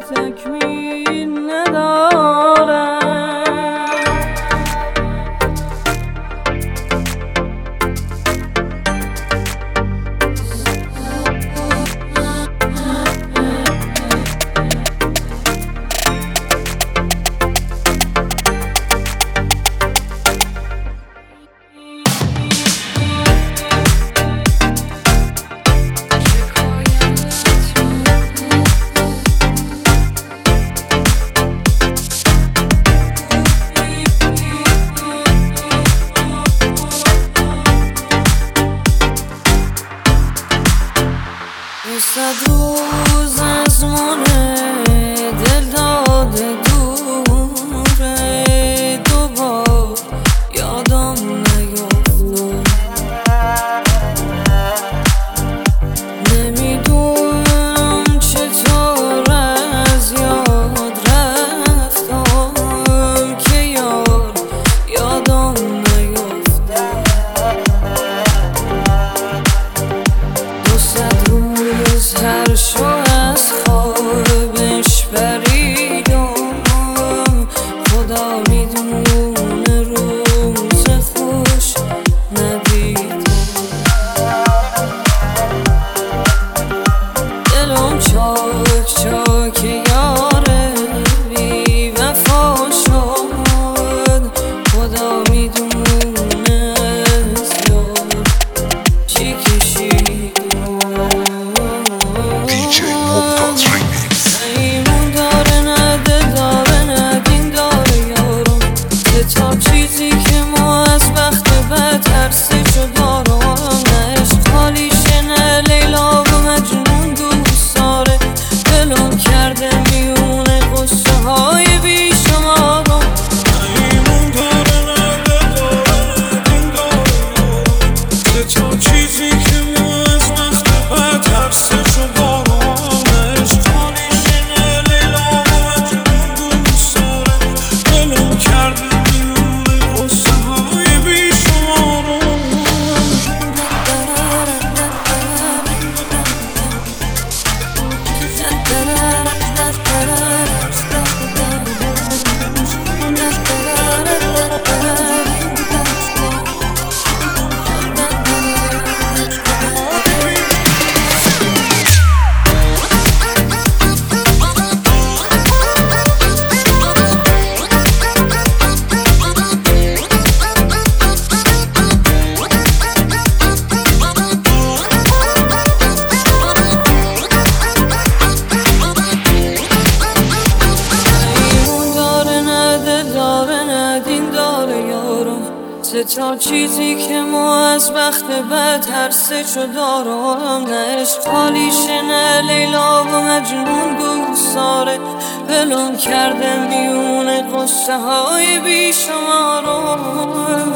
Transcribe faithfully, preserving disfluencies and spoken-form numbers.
تکمیل ندارد. صد روز از مونه دل داده دوره، دوبار یادم نیفتاد. نمیدونم چطور از یاد رفتم که یار یادم نیفتاد. دو صد روز هر شو از خوابش پریدم، خدا میدونه روز خوش ندیدم. دلم چاک چاک یاره بی وفا شد، خدا میدونه از یار چی کشید. ایمون داره نه دل داره نه دین داره یارم، تا چیزی که ما از وقت بد ترسه شد دارم. نه عشق حالیشه نه لیلا و مجنون دوست داره، دلم کرده میونه قصه های بیشمارم. ایمون داره نه دل داره نه دین داره یارم، تا چیزی که ما از وقت بد ترسه شد دارم. تا چیزی که ما از وقت بد هر سه چو دارم. نه عشق حالیشه نه لیلا و مجنون دوست داره، ولم کرده میونه قصه های بیشمارم.